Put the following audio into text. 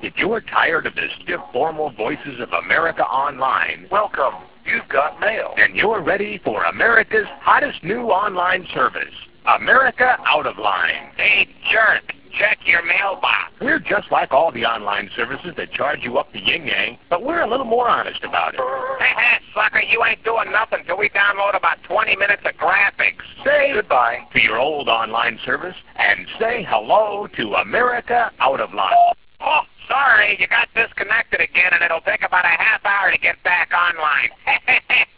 If you're tired of the stiff, formal voices of America Online, Welcome. You've got mail. then you're ready for America's hottest new online service, America Out of Line. Hey, jerk, check your mailbox. We're just like all the online services that charge you up the yin-yang, but we're a little more honest about it. Sucker, you ain't doing nothing till we download about 20 minutes of graphics. Say Goodbye. to your old online service and say hello to America Out of Line. Oh, sorry, you got disconnected again, and it'll take about a half hour to get back online.